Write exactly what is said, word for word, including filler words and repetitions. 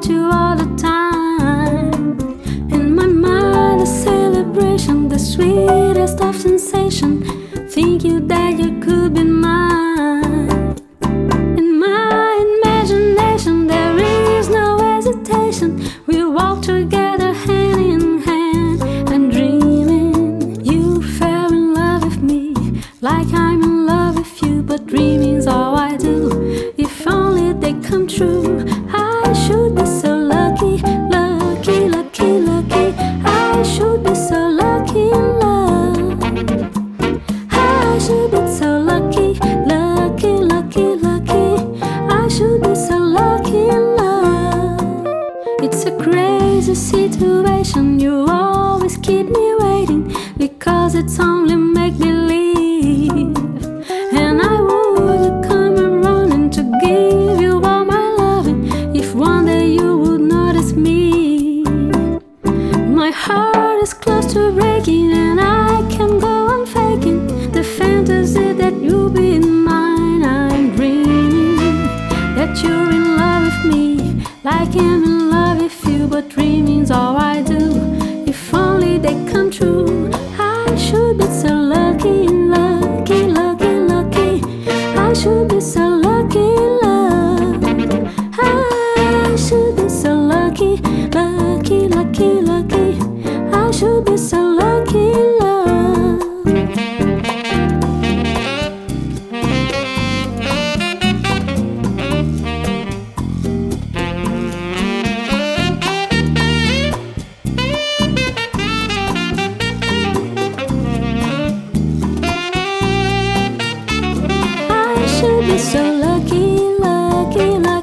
about you all the time. In my mind, a celebration, the sweetest of sensation. Think you that you could be mine. In my imagination, there is no hesitation. We walk together hand in hand and dreaming. You fell in love with me, like I'm in love with you. But dreaming's all I do. If only they come true. I should be so lucky, lucky, lucky, lucky. I should be so lucky in love. I should be so lucky, lucky, lucky, lucky. I should be so lucky in love. It's a crazy situation. You always keep me waiting, because it's only make believe. And I would come running to give you all my loving, if one day you would notice me. My heart is close to breaking, and I can't go on faking the fantasy that you'll be mine. I'm dreaming that you're in love with me, like I'm in love with you. But dreaming's all I do. If only they come true. I should be so lucky, lucky, lucky, lucky. I should be so lucky in love. I should be so lucky, lucky, lucky, lucky. I should be so lucky in love. I should be so lucky, lucky, lucky.